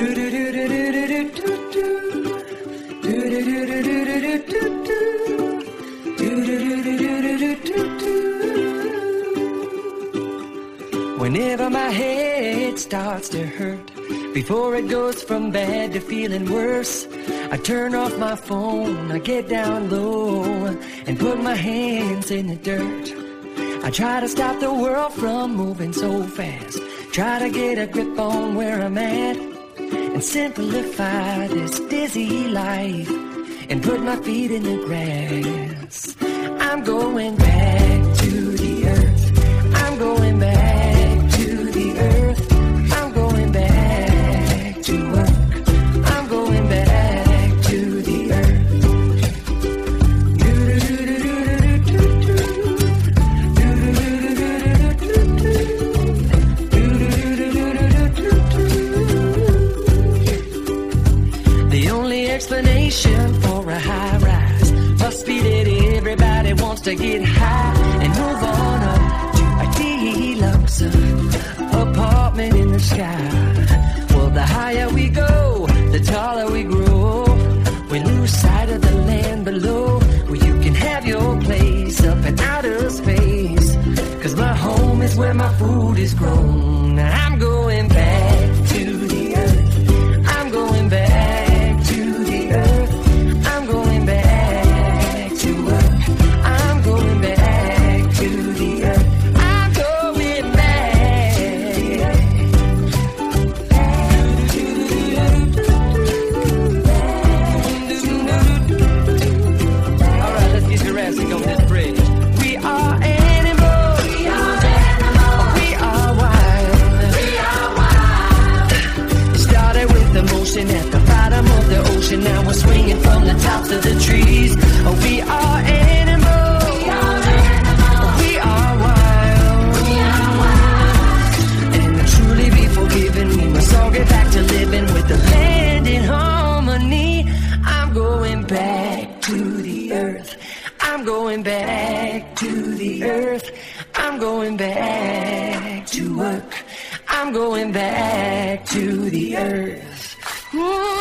Whenever my head starts to hurt, before it goes from bad to feeling worse, I turn off my phone, I get down low and put my hands in the dirt. I try to stop the world from moving so fast, try to get a grip on where I'm at, and simplify this dizzy life and put my feet in the grass. I'm going back to the earth, I'm going back to the earth, I'm going back to work, I'm going back to the earth. The only explanation for a high rise must be that everybody wants to get high and move on up to a deluxe apartment in the sky. Well, the higher we go, the taller we grow. We lose sight of the land below, where you can have your place up in outer space. 'Cause my home is where my food is grown. I'm going back to the earth, I'm going back to the earth, I'm going back to work, I'm going back to the earth, I'm going back. Alright, let's get Jurassic on this bridge. We are animals, we are wild, started with emotion at the bottom of the ocean, now we're swinging from the tops of the trees. Oh, we are animals, we are wild, and to truly be forgiven, we must all get back to living with the land in harmony. I'm going back to the earth, I'm going back to the earth, I'm going back to work, I'm going back to the earth.